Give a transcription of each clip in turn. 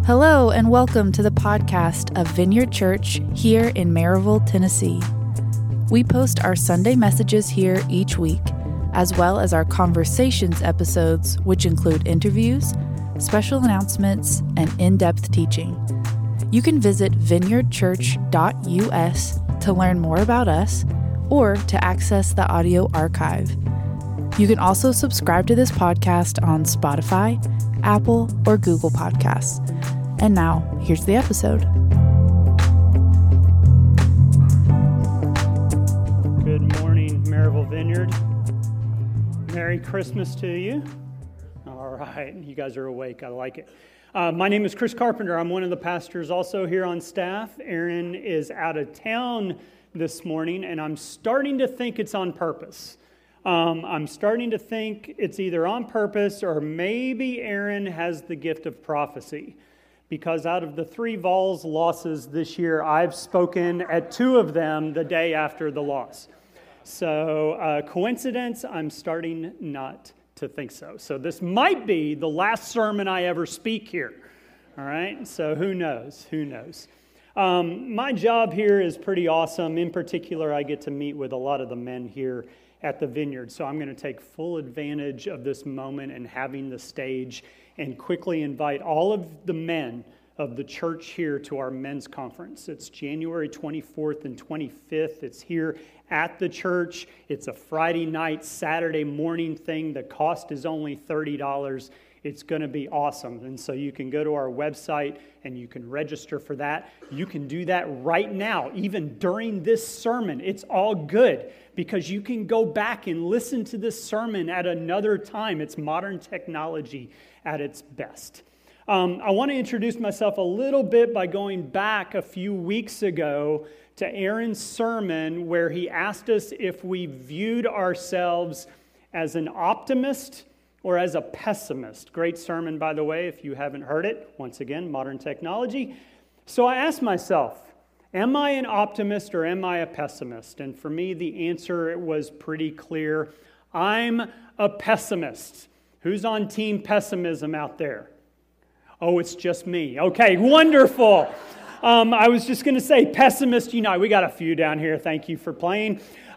Hello and welcome to the podcast of Vineyard Church here in Maryville, Tennessee. We post our Sunday messages here each week, as well as our conversations episodes, which include interviews, special announcements, and in-depth teaching. You can visit vineyardchurch.us to learn more about us or to access the audio archive. You can also subscribe to this podcast on Spotify, Apple, or Google Podcasts. And now, here's the episode. Good morning, Maryville Vineyard. Merry Christmas to you. All right, you guys are awake. I like it. My name is Chris Carpenter. I'm one of the pastors also here on staff. Aaron is out of town this morning, and I'm starting to think it's on purpose. I'm starting to think it's either on purpose or maybe Aaron has the gift of prophecy. Because out of the 3 Vols losses this year, I've spoken at 2 of them the day after the loss. So coincidence, I'm starting not to think so. So this might be the last sermon I ever speak here. All right, so who knows? Who knows? My job here is pretty awesome. In particular, I get to meet with a lot of the men here at the Vineyard. So I'm going to take full advantage of this moment and having the stage and quickly invite all of the men of the church here to our men's conference. It's January 24th and 25th. It's here at the church. It's a Friday night, Saturday morning thing. The cost is only $30. It's going to be awesome. And so you can go to our website and you can register for that. You can do that right now, even during this sermon. It's all good because you can go back and listen to this sermon at another time. It's modern technology at its best. I want to introduce myself a little bit by going back a few weeks ago to Aaron's sermon where he asked us if we viewed ourselves as an optimist or as a pessimist. Great sermon, by the way, if you haven't heard it. Once again, modern technology. So I asked myself, am I an optimist or am I a pessimist? And for me, the answer was pretty clear. I'm a pessimist. Who's on team pessimism out there? Oh, it's just me. Okay, wonderful. I was just going to say, pessimists unite. We got a few down here. Thank you for playing.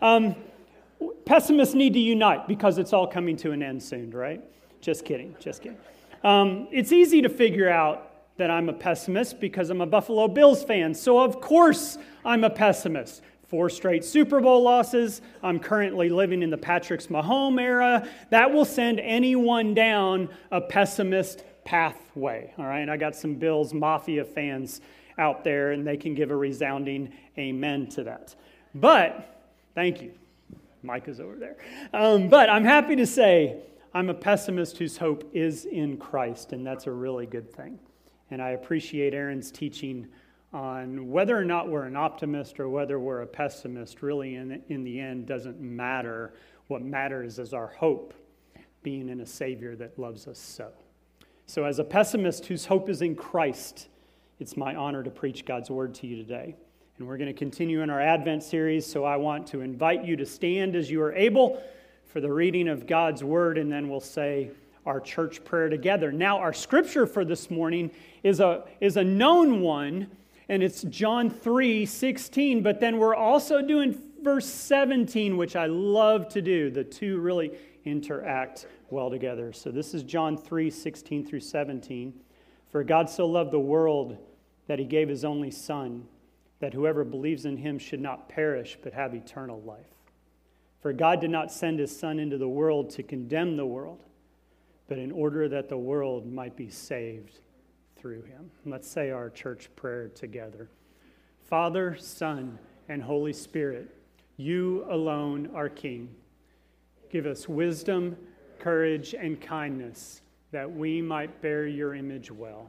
Pessimists need to unite because it's all coming to an end soon, right? Just kidding, just kidding. It's easy to figure out that I'm a pessimist because I'm a Buffalo Bills fan. So of course I'm a pessimist. 4 straight Super Bowl losses. I'm currently living in the Patrick Mahomes era. That will send anyone down a pessimist pathway. All right, I got some Bills Mafia fans out there, and they can give a resounding amen to that. But, thank you. Mike is over there. But I'm happy to say I'm a pessimist whose hope is in Christ, and that's a really good thing. And I appreciate Aaron's teaching on whether or not we're an optimist or whether we're a pessimist. Really, in the end, doesn't matter. What matters is our hope being in a Savior that loves us so. So as a pessimist whose hope is in Christ, it's my honor to preach God's word to you today. And we're going to continue in our Advent series, so I want to invite you to stand as you are able for the reading of God's word, and then we'll say our church prayer together. Now, our scripture for this morning is a known one, and it's John 3:16, but then we're also doing verse 17, which I love to do. The two really interact well together. So this is John 3:16 through 17. For God so loved the world that he gave his only Son, that whoever believes in him should not perish but have eternal life. For God did not send his Son into the world to condemn the world, but in order that the world might be saved through him. Let's say our church prayer together. Father, Son, and Holy Spirit, you alone are King. Give us wisdom, courage, and kindness that we might bear your image well.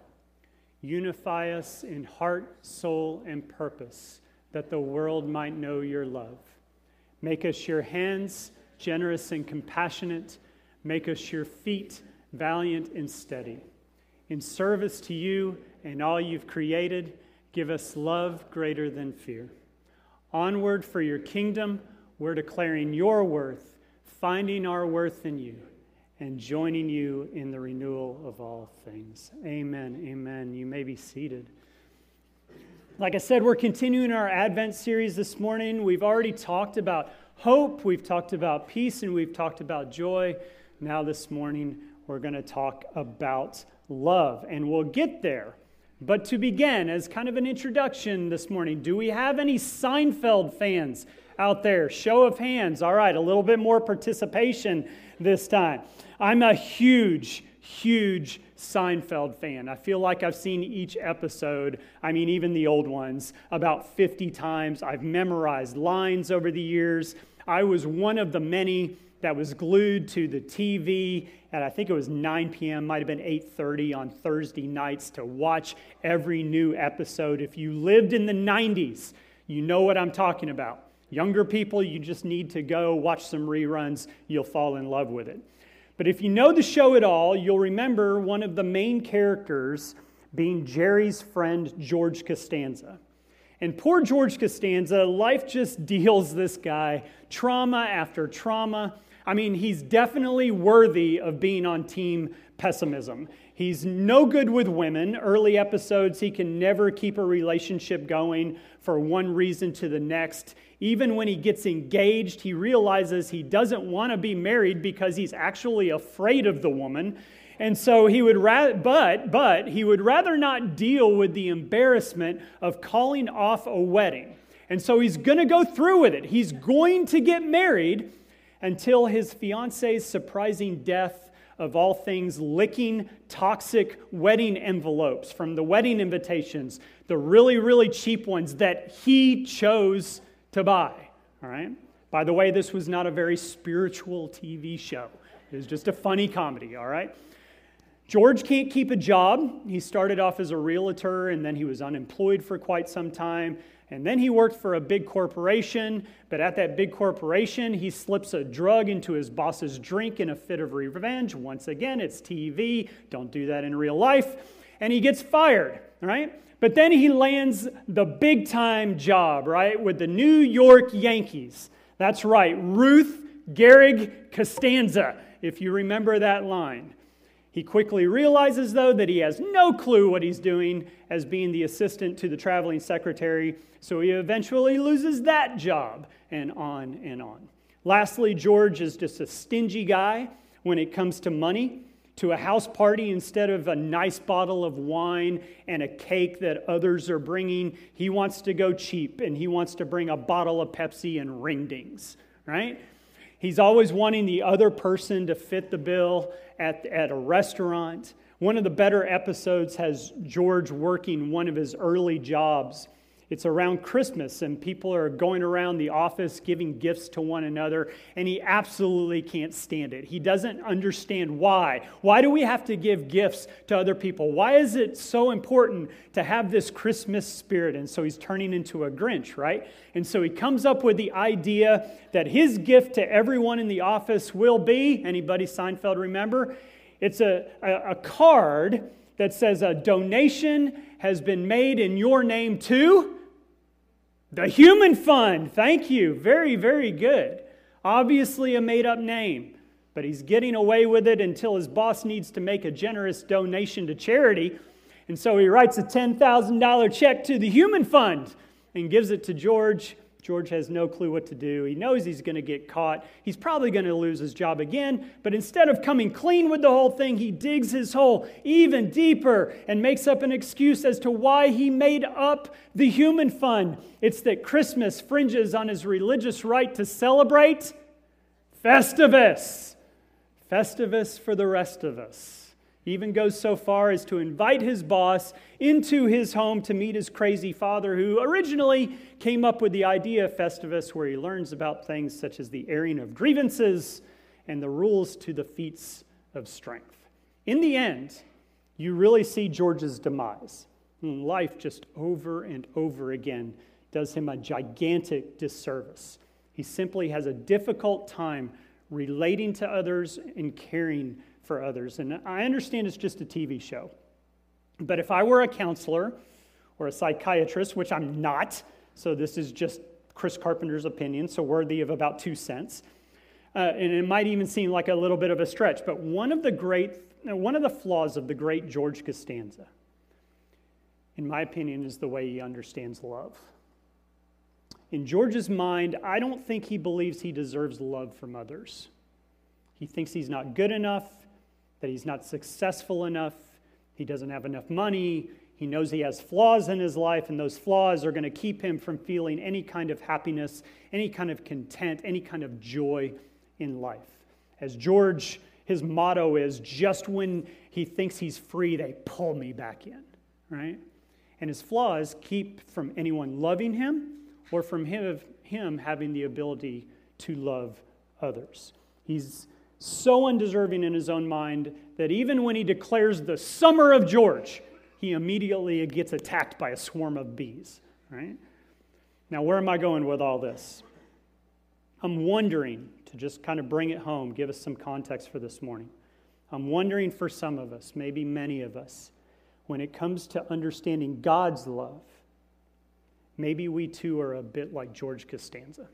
Unify us in heart, soul, and purpose that the world might know your love. Make us your hands, generous and compassionate. Make us your feet, valiant and steady. In service to you and all you've created, give us love greater than fear. Onward for your kingdom, we're declaring your worth, finding our worth in you. and joining you in the renewal of all things. Amen, amen. You may be seated. Like I said, we're continuing our Advent series this morning. We've already talked about hope, we've talked about peace, and we've talked about joy. Now this morning, we're going to talk about love, and we'll get there. But to begin, as kind of an introduction this morning, do we have any Seinfeld fans out there? Show of hands. All right, a little bit more participation this time. I'm a huge Seinfeld fan. I feel like I've seen each episode, even the old ones, about 50 times. I've memorized lines over the years. I was one of the many that was glued to the TV at, I think it was 9 p.m., might have been 8:30 on Thursday nights to watch every new episode. If you lived in the 90s, you know what I'm talking about. Younger people, you just need to go watch some reruns. You'll fall in love with it. But if you know the show at all, you'll remember one of the main characters being Jerry's friend, George Costanza. And poor George Costanza, life just deals this guy trauma after trauma. He's definitely worthy of being on team pessimism. He's no good with women. Early episodes, he can never keep a relationship going for one reason to the next. Even when he gets engaged, he realizes he doesn't want to be married because he's actually afraid of the woman. And so he would he would rather not deal with the embarrassment of calling off a wedding. And so he's going to go through with it. He's going to get married until his fiance's surprising death, of all things, licking toxic wedding envelopes from the wedding invitations, the really, really cheap ones that he chose to buy. All right? By the way, this was not a very spiritual TV show. It was just a funny comedy, all right? George can't keep a job. He started off as a realtor, and then he was unemployed for quite some time. And then he worked for a big corporation, but at that big corporation, he slips a drug into his boss's drink in a fit of revenge. Once again, it's TV. Don't do that in real life. And he gets fired, right? But then he lands the big-time job, right, with the New York Yankees. That's right, Ruth Gehrig Costanza, if you remember that line. He quickly realizes, though, that he has no clue what he's doing as being the assistant to the traveling secretary, so he eventually loses that job, and on and on. Lastly, George is just a stingy guy when it comes to money. To a house party, instead of a nice bottle of wine and a cake that others are bringing, he wants to go cheap, and he wants to bring a bottle of Pepsi and ring-dings, right? He's always wanting the other person to fit the bill at a restaurant. One of the better episodes has George working one of his early jobs. It's around Christmas, and people are going around the office giving gifts to one another, and he absolutely can't stand it. He doesn't understand why. Why do we have to give gifts to other people? Why is it so important to have this Christmas spirit? And so he's turning into a Grinch, right? And so he comes up with the idea that his gift to everyone in the office will be, anybody Seinfeld remember? It's a card that says a donation has been made in your name to the Human Fund. Thank you. Very, very good. Obviously a made-up name, but he's getting away with it until his boss needs to make a generous donation to charity. And so he writes a $10,000 check to the Human Fund and gives it to George. George has no clue what to do. He knows he's going to get caught. He's probably going to lose his job again. But instead of coming clean with the whole thing, he digs his hole even deeper and makes up an excuse as to why he made up the Human Fund. It's that Christmas fringes on his religious right to celebrate Festivus. Festivus for the rest of us. He even goes so far as to invite his boss into his home to meet his crazy father, who originally came up with the idea of Festivus, where he learns about things such as the airing of grievances and the rules to the feats of strength. In the end, you really see George's demise. Life just over and over again does him a gigantic disservice. He simply has a difficult time relating to others and caring for others. And I understand it's just a TV show. But if I were a counselor or a psychiatrist, which I'm not, so this is just Chris Carpenter's opinion, so worthy of about 2 cents, and it might even seem like a little bit of a stretch, but one of the flaws of the great George Costanza, in my opinion, is the way he understands love. In George's mind, I don't think he believes he deserves love from others. He thinks he's not good enough, that he's not successful enough, he doesn't have enough money, he knows he has flaws in his life, and those flaws are going to keep him from feeling any kind of happiness, any kind of content, any kind of joy in life. As George, his motto is, just when he thinks he's free, they pull me back in, right? And his flaws keep from anyone loving him or from him having the ability to love others. He's so undeserving in his own mind that even when he declares the summer of George, he immediately gets attacked by a swarm of bees, right? Now, where am I going with all this? I'm wondering, to just kind of bring it home, give us some context for this morning. I'm wondering for some of us, maybe many of us, when it comes to understanding God's love, maybe we too are a bit like George Costanza.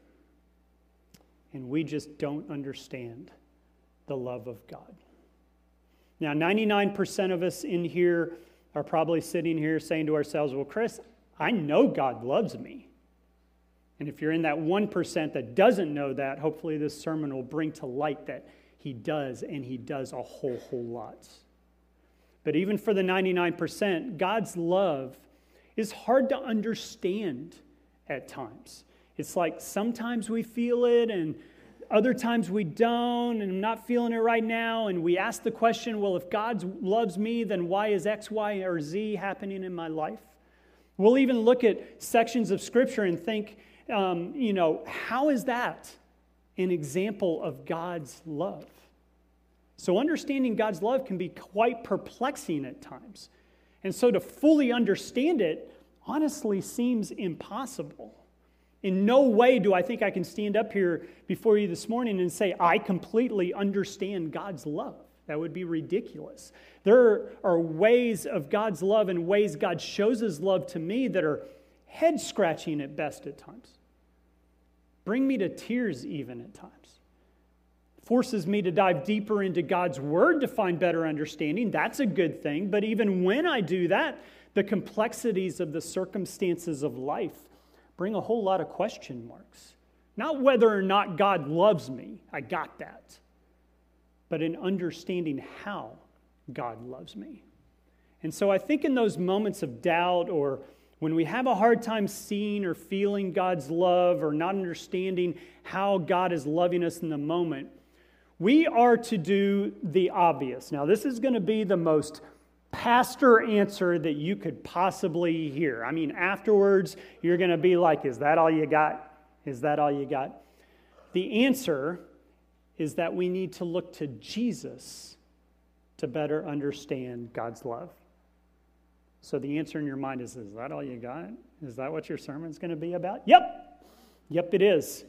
And we just don't understand the love of God. Now, 99% of us in here are probably sitting here saying to ourselves, well, Chris, I know God loves me. And if you're in that 1% that doesn't know that, hopefully this sermon will bring to light that he does, and he does a whole lot. But even for the 99%, God's love is hard to understand at times. It's like sometimes we feel it and other times we don't, and I'm not feeling it right now. And we ask the question, well, if God loves me, then why is X, Y, or Z happening in my life? We'll even look at sections of Scripture and think, how is that an example of God's love? So understanding God's love can be quite perplexing at times. And so to fully understand it honestly seems impossible. In no way do I think I can stand up here before you this morning and say, I completely understand God's love. That would be ridiculous. There are ways of God's love and ways God shows his love to me that are head-scratching at best at times. Bring me to tears even at times. Forces me to dive deeper into God's word to find better understanding. That's a good thing. But even when I do that, the complexities of the circumstances of life bring a whole lot of question marks. Not whether or not God loves me, I got that, but in understanding how God loves me. And so I think in those moments of doubt, or when we have a hard time seeing or feeling God's love, or not understanding how God is loving us in the moment, we are to do the obvious. Now, this is going to be the most pastor answer that you could possibly hear. I mean, afterwards, you're going to be like, is that all you got? Is that all you got? The answer is that we need to look to Jesus to better understand God's love. So the answer in your mind is that all you got? Is that what your sermon's going to be about? Yep, it is.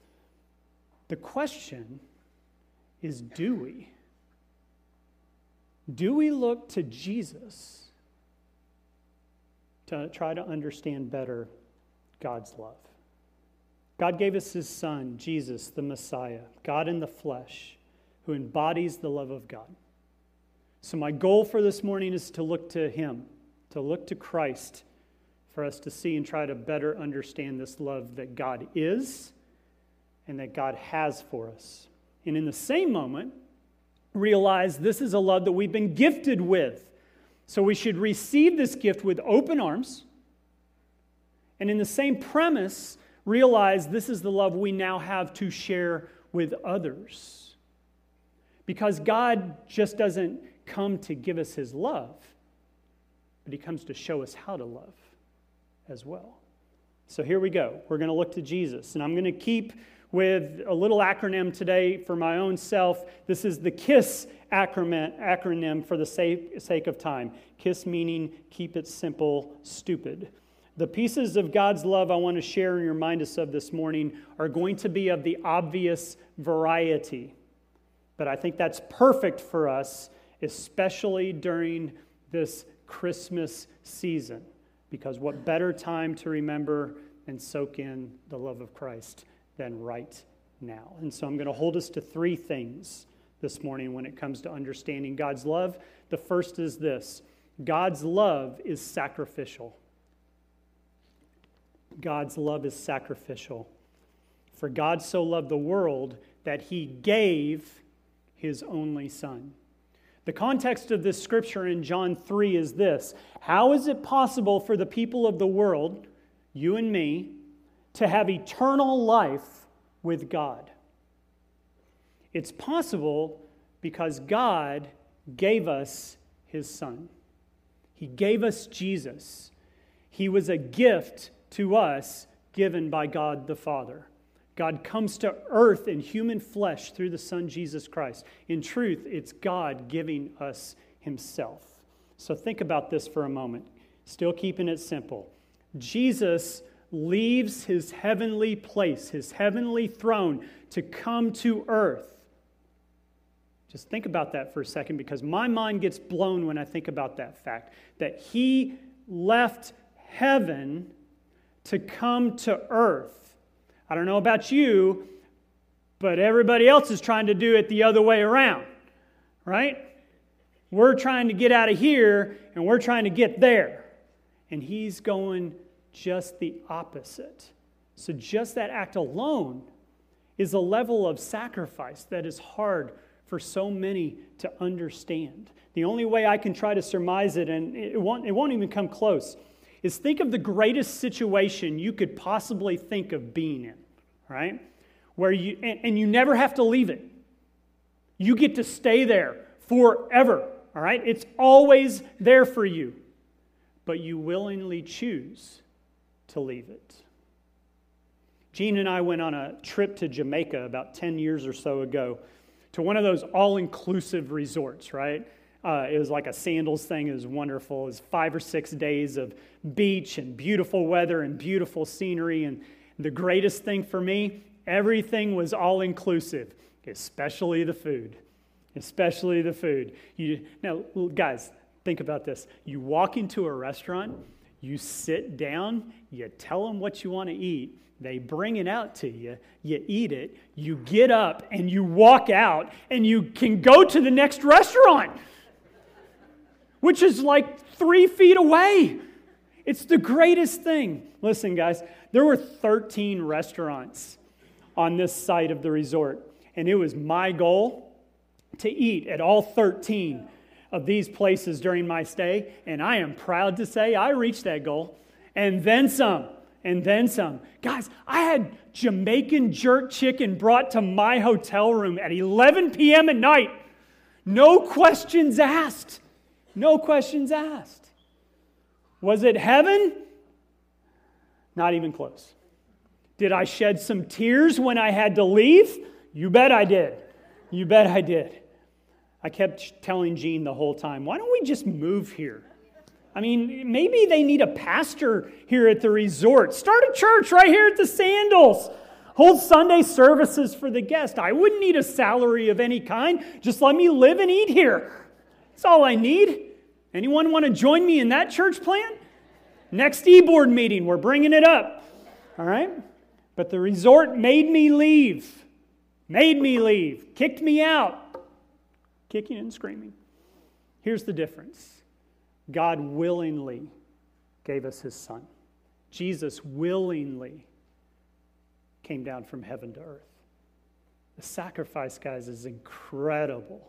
The question is, do we? Do we look to Jesus to try to understand better God's love? God gave us his Son, Jesus, the Messiah, God in the flesh, who embodies the love of God. So my goal for this morning is to look to him, to look to Christ, for us to see and try to better understand this love that God is and that God has for us. And in the same moment, realize this is a love that we've been gifted with. So we should receive this gift with open arms. And in the same premise, realize this is the love we now have to share with others. Because God just doesn't come to give us his love, but he comes to show us how to love as well. So here we go. We're going to look to Jesus. And I'm going to keep with a little acronym today for my own self. This is the KISS acronym for the sake of time. KISS meaning keep it simple, stupid. The pieces of God's love I want to share and remind us of this morning are going to be of the obvious variety. But I think that's perfect for us, especially during this Christmas season. Because what better time to remember and soak in the love of Christ than right now. And so I'm going to hold us to three things this morning when it comes to understanding God's love. The first is this: God's love is sacrificial. God's love is sacrificial. For God so loved the world that he gave his only Son. The context of this scripture in John 3 is this: how is it possible for the people of the world, you and me, to have eternal life with God? It's possible because God gave us his Son. He gave us Jesus. He was a gift to us given by God the Father. God comes to earth in human flesh through the Son Jesus Christ. In truth, it's God giving us himself. So think about this for a moment, still keeping it simple. Jesus leaves his heavenly place, his heavenly throne, to come to earth. Just think about that for a second, because my mind gets blown when I think about that fact, that he left heaven to come to earth. I don't know about you, but everybody else is trying to do it the other way around, right? We're trying to get out of here, and we're trying to get there. And he's going just the opposite. So just that act alone is a level of sacrifice that is hard for so many to understand. The only way I can try to surmise it, and it won't even come close, is think of the greatest situation you could possibly think of being in, right? Where you never have to leave it. You get to stay there forever, all right? It's always there for you. But you willingly choose to leave it. Jean and I went on a trip to Jamaica about 10 years or so ago to one of those all-inclusive resorts, right? It was like a sandals thing. It was wonderful. It was 5 or 6 days of beach and beautiful weather and beautiful scenery. And the greatest thing for me, everything was all-inclusive, especially the food. Especially the food. Now, guys, think about this. You walk into a restaurant, you sit down, you tell them what you want to eat, they bring it out to you, you eat it, you get up and you walk out and you can go to the next restaurant, which is like 3 feet away. It's the greatest thing. Listen, guys, there were 13 restaurants on this side of the resort, and it was my goal to eat at all 13 of these places during my stay, and I am proud to say I reached that goal, and then some, and then some. Guys, I had Jamaican jerk chicken brought to my hotel room at 11 p.m. at night. No questions asked. No questions asked. Was it heaven? Not even close. Did I shed some tears when I had to leave? You bet I did. You bet I did. I kept telling Jean the whole time, why don't we just move here? I mean, maybe they need a pastor here at the resort. Start a church right here at the Sandals. Hold Sunday services for the guests. I wouldn't need a salary of any kind. Just let me live and eat here. That's all I need. Anyone want to join me in that church plan? Next e-board meeting, we're bringing it up. All right? But the resort made me leave. Made me leave. Kicked me out. Kicking and screaming. Here's the difference. God willingly gave us his Son. Jesus willingly came down from heaven to earth. The sacrifice, guys, is incredible.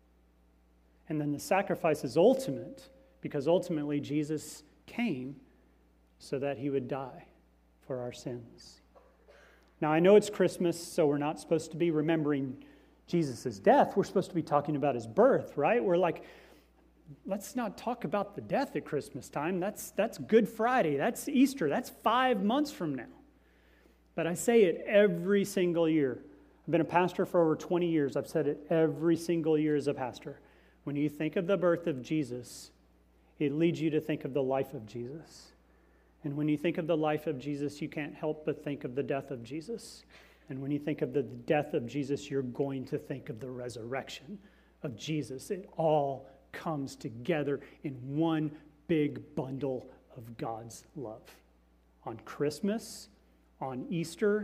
And then the sacrifice is ultimate, because ultimately Jesus came so that he would die for our sins. Now, I know it's Christmas, so we're not supposed to be remembering Jesus' death. We're supposed to be talking about his birth, right? We're like, let's not talk about the death at Christmas time. That's Good Friday. That's Easter. That's 5 months from now. But I say it every single year. I've been a pastor for over 20 years. I've said it every single year as a pastor. When you think of the birth of Jesus, it leads you to think of the life of Jesus. And when you think of the life of Jesus, you can't help but think of the death of Jesus. And when you think of the death of Jesus, you're going to think of the resurrection of Jesus. It all comes together in one big bundle of God's love. On Christmas, on Easter,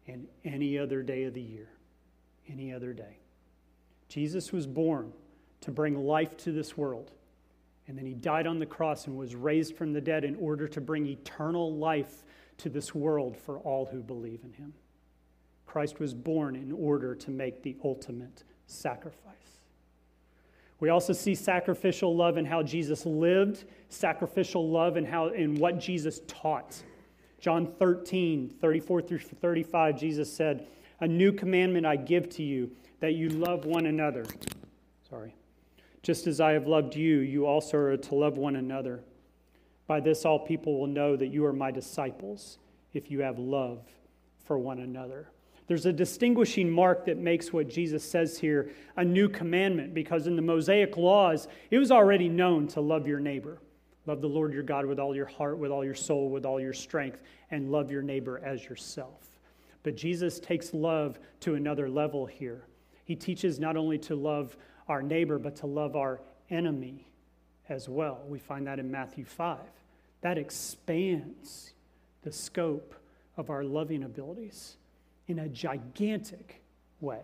and any other day of the year. Any other day. Jesus was born to bring life to this world. And then he died on the cross and was raised from the dead in order to bring eternal life to this world for all who believe in him. Christ was born in order to make the ultimate sacrifice. We also see sacrificial love in how Jesus lived, sacrificial love in what Jesus taught. John 13, 34 through 35, Jesus said, "A new commandment I give to you, that you love one another." "Just as I have loved you, you also are to love one another. By this all people will know that you are my disciples, if you have love for one another." There's a distinguishing mark that makes what Jesus says here a new commandment, because in the Mosaic laws, it was already known to love your neighbor. Love the Lord your God with all your heart, with all your soul, with all your strength, and love your neighbor as yourself. But Jesus takes love to another level here. He teaches not only to love our neighbor, but to love our enemy as well. We find that in Matthew 5. That expands the scope of our loving abilities in a gigantic way.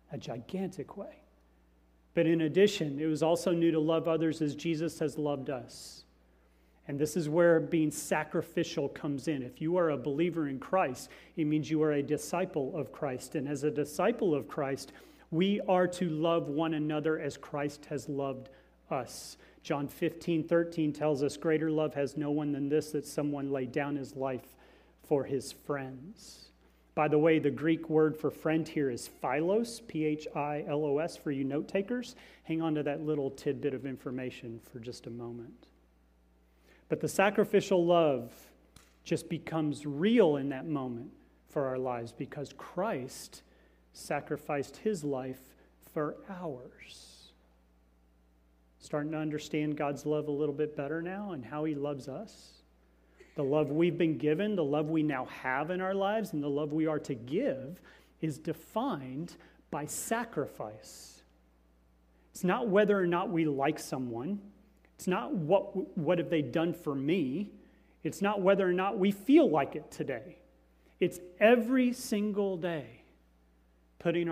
But in addition, it was also new to love others as Jesus has loved us. And this is where being sacrificial comes in. If you are a believer in Christ, it means you are a disciple of Christ. And as a disciple of Christ, we are to love one another as Christ has loved us. John 15:13 tells us, "Greater love has no one than this, that someone lay down his life for his friends." By the way, the Greek word for friend here is philos, Philos, for you note takers. Hang on to that little tidbit of information for just a moment. But the sacrificial love just becomes real in that moment for our lives because Christ sacrificed his life for ours. Starting to understand God's love a little bit better now and how he loves us. The love we've been given, the love we now have in our lives, and the love we are to give is defined by sacrifice. It's not whether or not we like someone. It's not what have they done for me. It's not whether or not we feel like it today. It's every single day putting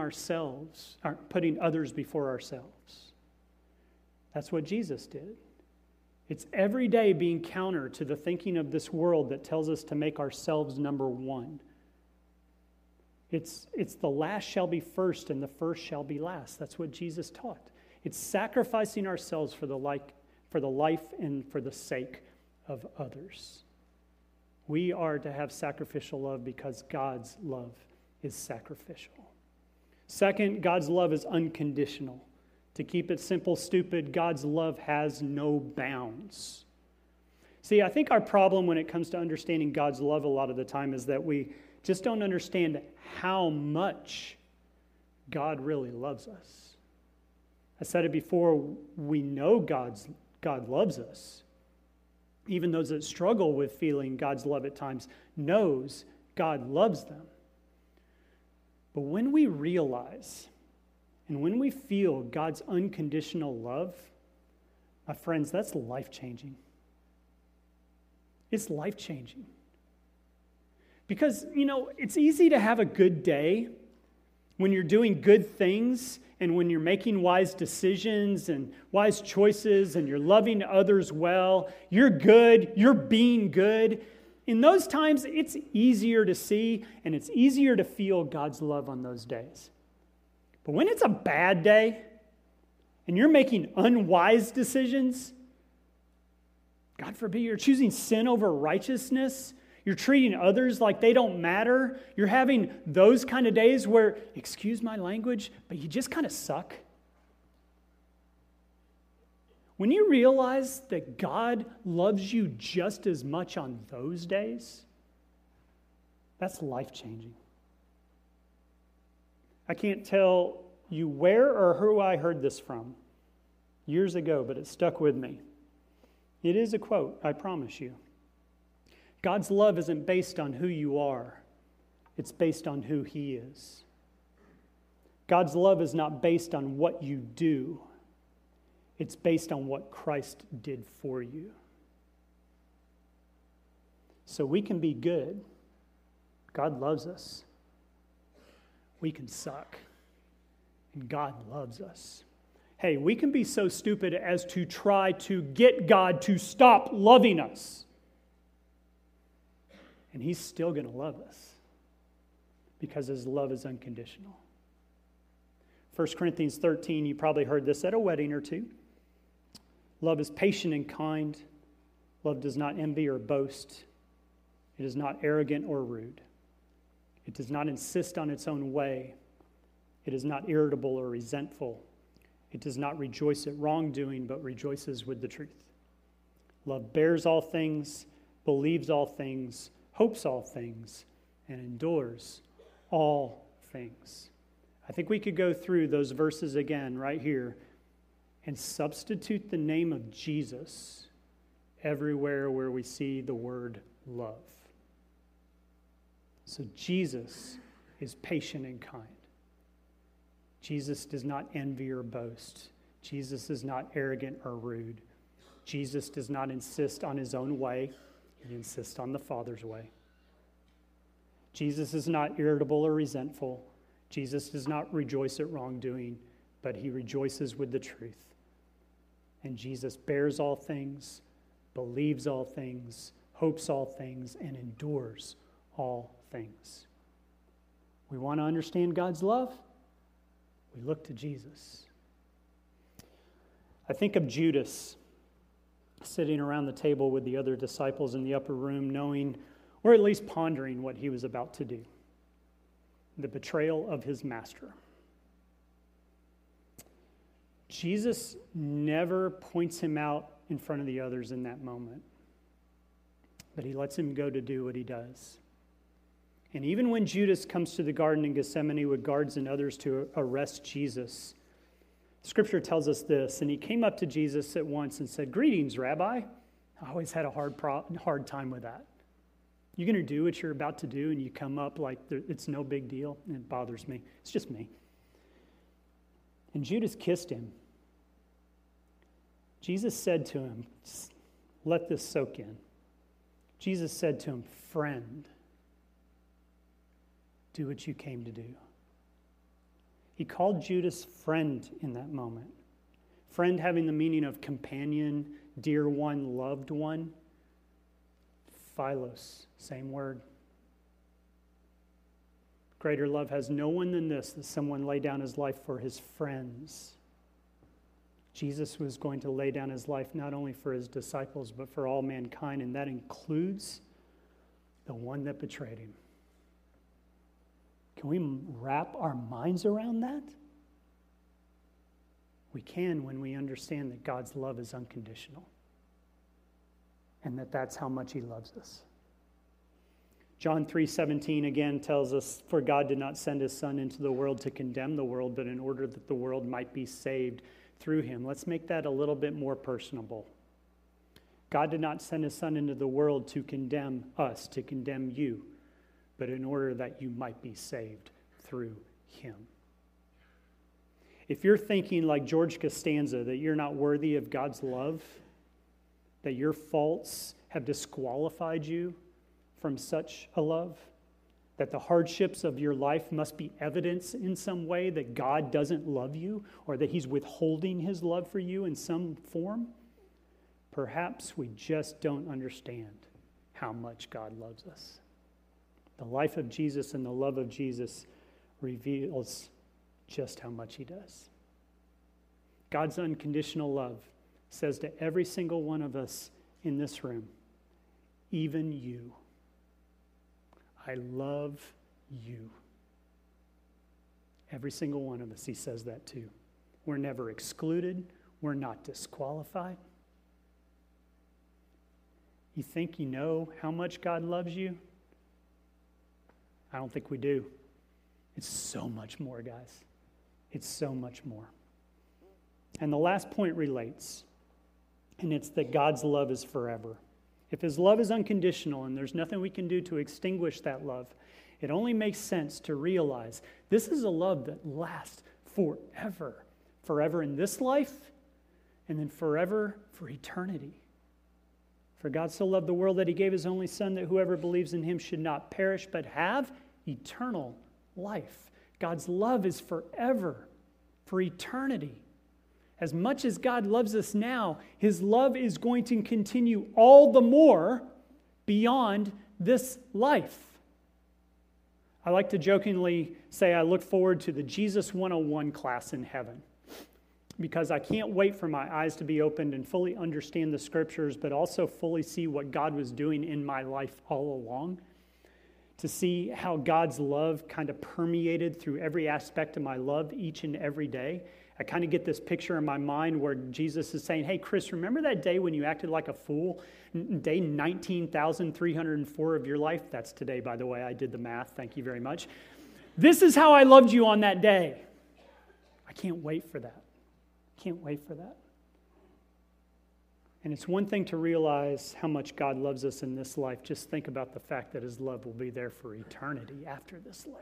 others before ourselves. That's what Jesus did. It's every day being counter to the thinking of this world that tells us to make ourselves number one. It's the last shall be first and the first shall be last. That's what Jesus taught. It's sacrificing ourselves for the life and for the sake of others. We are to have sacrificial love because God's love is sacrificial. Second, God's love is unconditional. To keep it simple, stupid, God's love has no bounds. See, I think our problem when it comes to understanding God's love a lot of the time is that we just don't understand how much God really loves us. I said it before, we know God loves us. Even those that struggle with feeling God's love at times knows God loves them. But when we realize and when we feel God's unconditional love, my friends, that's life-changing. It's life-changing. Because, it's easy to have a good day when you're doing good things and when you're making wise decisions and wise choices and you're loving others well. You're good. You're being good. In those times, it's easier to see and it's easier to feel God's love on those days. But when it's a bad day and you're making unwise decisions, God forbid, you're choosing sin over righteousness, you're treating others like they don't matter, you're having those kind of days where, excuse my language, but you just kind of suck. When you realize that God loves you just as much on those days, that's life-changing. I can't tell you where or who I heard this from years ago, but it stuck with me. It is a quote, I promise you. God's love isn't based on who you are. It's based on who He is. God's love is not based on what you do. It's based on what Christ did for you. So we can be good. God loves us. we can suck. And God loves us. Hey, we can be so stupid as to try to get God to stop loving us. And He's still going to love us because His love is unconditional. 1 Corinthians 13, you probably heard this at a wedding or two. Love is patient and kind. Love does not envy or boast. It is not arrogant or rude. It does not insist on its own way. It is not irritable or resentful. It does not rejoice at wrongdoing, but rejoices with the truth. Love bears all things, believes all things, hopes all things, and endures all things. I think we could go through those verses again right here and substitute the name of Jesus everywhere where we see the word love. So Jesus is patient and kind. Jesus does not envy or boast. Jesus is not arrogant or rude. Jesus does not insist on His own way. He insists on the Father's way. Jesus is not irritable or resentful. Jesus does not rejoice at wrongdoing, but He rejoices with the truth. And Jesus bears all things, believes all things, hopes all things, and endures all things. We want to understand God's love? We look to Jesus. I think of Judas sitting around the table with the other disciples in the upper room, knowing, or at least pondering what he was about to do. The betrayal of his master. Jesus never points him out in front of the others in that moment, but He lets him go to do what he does. And even when Judas comes to the garden in Gethsemane with guards and others to arrest Jesus, Scripture tells us this, and he came up to Jesus at once and said, "Greetings, Rabbi." I always had a hard time with that. You're going to do what you're about to do, and you come up like it's no big deal, and it bothers me. It's just me. And Judas kissed him. Jesus said to him, let this soak in. Jesus said to him, "Friend, do what you came to do." He called Judas friend in that moment. Friend having the meaning of companion, dear one, loved one. Philos, same word. Greater love has no one than this, that someone lay down his life for his friends. Jesus was going to lay down his life not only for his disciples, but for all mankind, and that includes the one that betrayed him. Can we wrap our minds around that? We can when we understand that God's love is unconditional and that that's how much He loves us. John 3:17 again tells us, "For God did not send His Son into the world to condemn the world, but in order that the world might be saved through Him." Let's make that a little bit more personable. God did not send His Son into the world to condemn us, to condemn you, but in order that you might be saved through Him. If you're thinking like George Costanza, that you're not worthy of God's love, that your faults have disqualified you from such a love, that the hardships of your life must be evidence in some way that God doesn't love you, or that He's withholding His love for you in some form, perhaps we just don't understand how much God loves us. The life of Jesus and the love of Jesus reveals just how much He does. God's unconditional love says to every single one of us in this room, even you, I love you. Every single one of us, He says that too. We're never excluded. We're not disqualified. You think you know how much God loves you? I don't think we do. It's so much more, guys. It's so much more. And the last point relates, and it's that God's love is forever. If His love is unconditional and there's nothing we can do to extinguish that love, it only makes sense to realize this is a love that lasts forever. Forever in this life, and then forever for eternity. For God so loved the world that He gave His only Son, that whoever believes in Him should not perish but have eternal life. God's love is forever, for eternity. As much as God loves us now, his love is going to continue all the more beyond this life. I like to jokingly say I look forward to the Jesus 101 class in heaven, because I can't wait for my eyes to be opened and fully understand the scriptures, but also fully see what God was doing in my life all along, to see how God's love kind of permeated through every aspect of my love each and every day. I kind of get this picture in my mind where Jesus is saying, hey, Chris, remember that day when you acted like a fool? Day 19,304 of your life? That's today, by the way. I did the math. Thank you very much. This is how I loved you on that day. I can't wait for that. Can't wait for that. And it's one thing to realize how much God loves us in this life. Just think about the fact that his love will be there for eternity after this life.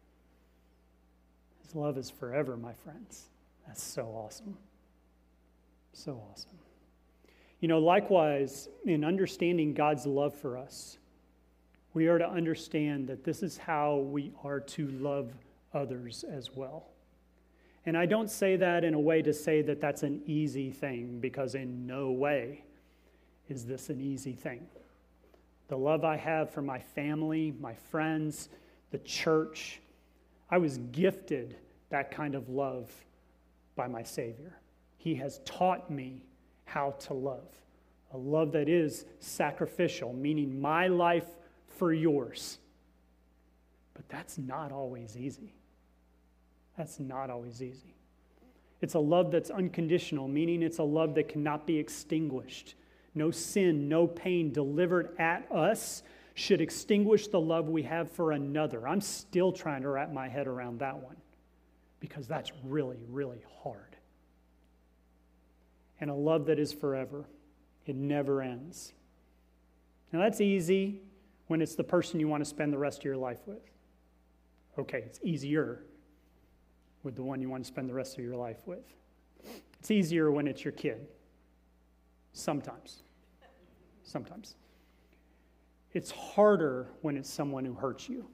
His love is forever, my friends. That's so awesome. So awesome. You know, likewise, in understanding God's love for us, we are to understand that this is how we are to love others as well. And I don't say that in a way to say that that's an easy thing, because in no way is this an easy thing. The love I have for my family, my friends, the church, I was gifted that kind of love by my Savior. He has taught me how to love. A love that is sacrificial, meaning my life for yours. But that's not always easy. That's not always easy. It's a love that's unconditional, meaning it's a love that cannot be extinguished. No sin, no pain delivered at us should extinguish the love we have for another. I'm still trying to wrap my head around that one, because that's really, really hard. And a love that is forever. It never ends. Now that's easy when it's the person you want to spend the rest of your life with. Okay, it's easier with the one you want to spend the rest of your life with. It's easier when it's your kid. Sometimes. Sometimes. It's harder when it's someone who hurts you.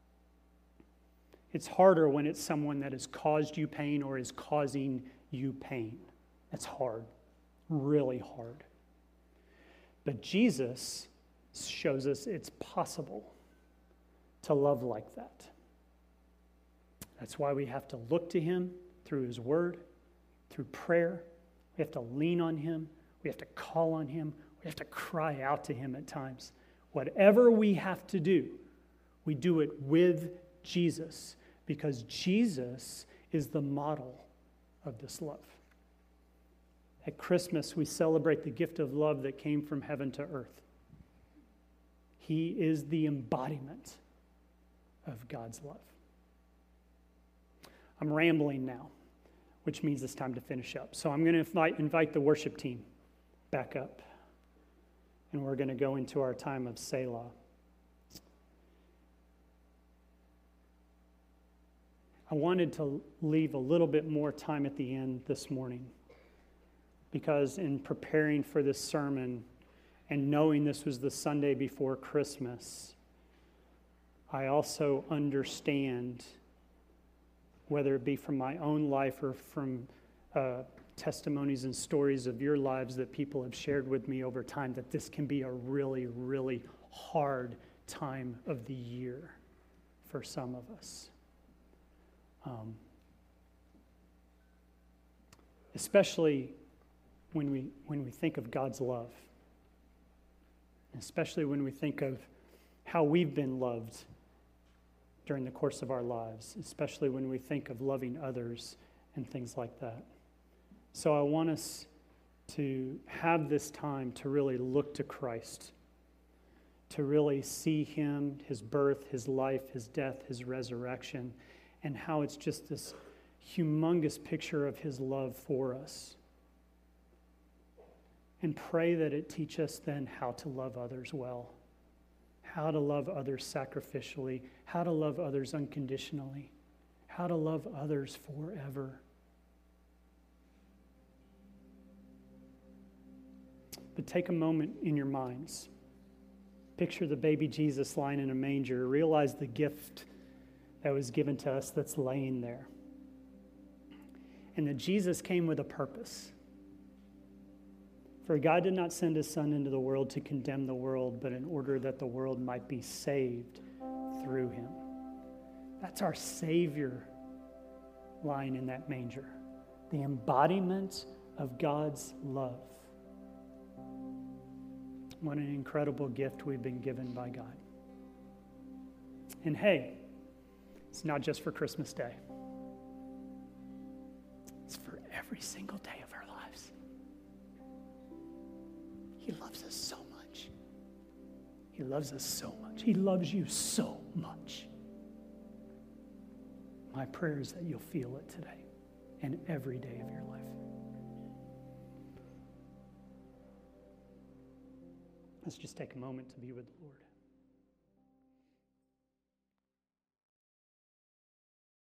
It's harder when it's someone that has caused you pain or is causing you pain. That's hard. Really hard. But Jesus shows us it's possible to love like that. That's why we have to look to him through his word, through prayer. We have to lean on him. We have to call on him. We have to cry out to him at times. Whatever we have to do, we do it with Jesus, because Jesus is the model of this love. At Christmas, we celebrate the gift of love that came from heaven to earth. He is the embodiment of God's love. I'm rambling now, which means it's time to finish up. So I'm going to invite the worship team back up, and we're going to go into our time of Selah. I wanted to leave a little bit more time at the end this morning, because in preparing for this sermon and knowing this was the Sunday before Christmas, I also understand, whether it be from my own life or from testimonies and stories of your lives that people have shared with me over time, that this can be a really, really hard time of the year for some of us. Especially when we think of God's love, especially when we think of how we've been loved during the course of our lives, especially when we think of loving others and things like that. So I want us to have this time to really look to Christ, to really see him, his birth, his life, his death, his resurrection, and how it's just this humongous picture of his love for us. And pray that it teach us then how to love others well, how to love others sacrificially, how to love others unconditionally, how to love others forever. But take a moment in your minds. Picture the baby Jesus lying in a manger. Realize the gift that was given to us that's laying there. And that Jesus came with a purpose. For God did not send his Son into the world to condemn the world, but in order that the world might be saved through him. That's our Savior lying in that manger. The embodiment of God's love. What an incredible gift we've been given by God. And hey, it's not just for Christmas Day. It's for every single day of our lives. He loves us so much. He loves us so much. He loves you so much. My prayer is that you'll feel it today and every day of your life. Let's just take a moment to be with the Lord.